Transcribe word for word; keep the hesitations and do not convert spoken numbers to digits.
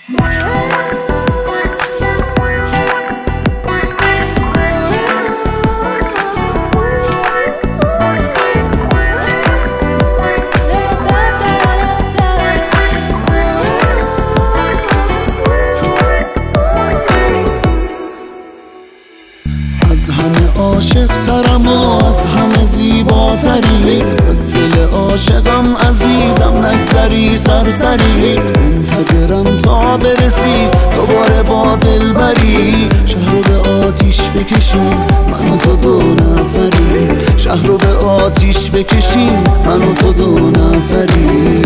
از همه عاشق ترم و از همه زیباتری، از دل عاشقم عزیزم نگذری سرسری. منتظرم تا برسی دوباره با دل بری، شهر رو به آتیش بکشیم من و تو دو نفری، شهر رو به آتیش بکشیم من و تو دو نفری.